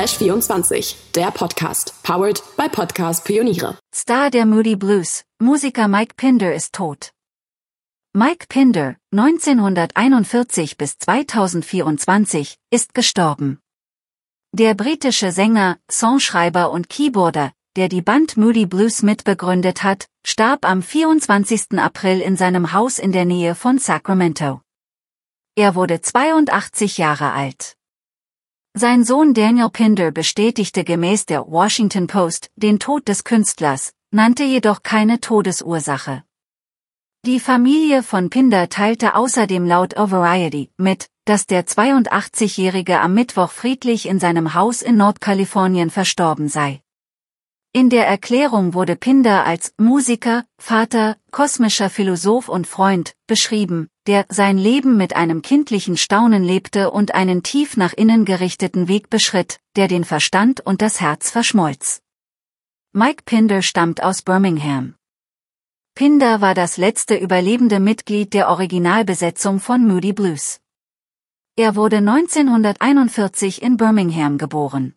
Flash24, der Podcast, powered by Podcast Pioniere. Star der Moody Blues, Musiker Mike Pinder ist tot. Mike Pinder, 1941 bis 2024, ist gestorben. Der britische Sänger, Songschreiber und Keyboarder, der die Band Moody Blues mitbegründet hat, starb am 24. April in seinem Haus in der Nähe von Sacramento. Er wurde 82 Jahre alt. Sein Sohn Daniel Pinder bestätigte gemäß der Washington Post den Tod des Künstlers, nannte jedoch keine Todesursache. Die Familie von Pinder teilte außerdem laut Variety mit, dass der 82-Jährige am Mittwoch friedlich in seinem Haus in Nordkalifornien verstorben sei. In der Erklärung wurde Pinder als Musiker, Vater, kosmischer Philosoph und Freund beschrieben, der sein Leben mit einem kindlichen Staunen lebte und einen tief nach innen gerichteten Weg beschritt, der den Verstand und das Herz verschmolz. Mike Pinder stammt aus Birmingham. Pinder war das letzte überlebende Mitglied der Originalbesetzung von Moody Blues. Er wurde 1941 in Birmingham geboren.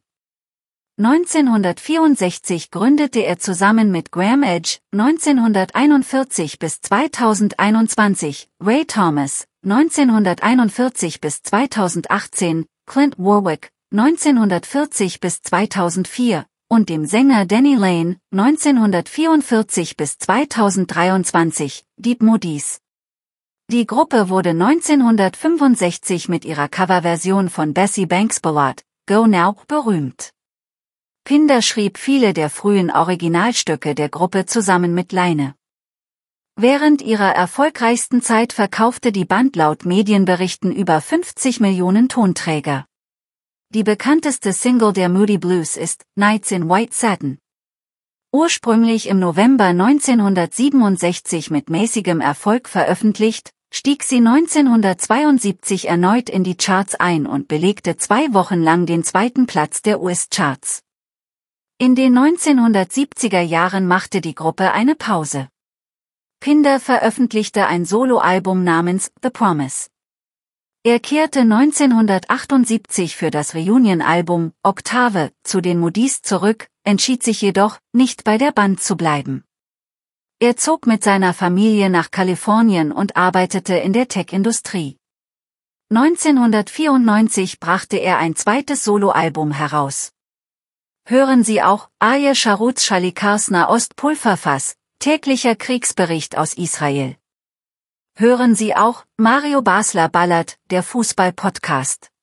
1964 gründete er zusammen mit Graham Edge, 1941 bis 2021, Ray Thomas, 1941 bis 2018, Clint Warwick, 1940 bis 2004, und dem Sänger Danny Lane, 1944 bis 2023, die Moodies. Die Gruppe wurde 1965 mit ihrer Coverversion von Bessie Banks Ballad, Go Now, berühmt. Pinder schrieb viele der frühen Originalstücke der Gruppe zusammen mit Lane. Während ihrer erfolgreichsten Zeit verkaufte die Band laut Medienberichten über 50 Millionen Tonträger. Die bekannteste Single der Moody Blues ist Nights in White Satin. Ursprünglich im November 1967 mit mäßigem Erfolg veröffentlicht, stieg sie 1972 erneut in die Charts ein und belegte 2 Wochen lang den 2. Platz der US-Charts. In den 1970er Jahren machte die Gruppe eine Pause. Pinder veröffentlichte ein Soloalbum namens The Promise. Er kehrte 1978 für das Reunion-Album Octave zu den Moodies zurück, entschied sich jedoch, nicht bei der Band zu bleiben. Er zog mit seiner Familie nach Kalifornien und arbeitete in der Tech-Industrie. 1994 brachte er ein zweites Soloalbum heraus. Hören Sie auch Aye Sharutz Shalikars Nahost-Pulverfass, täglicher Kriegsbericht aus Israel. Hören Sie auch Mario Basler Ballert, der Fußball-Podcast.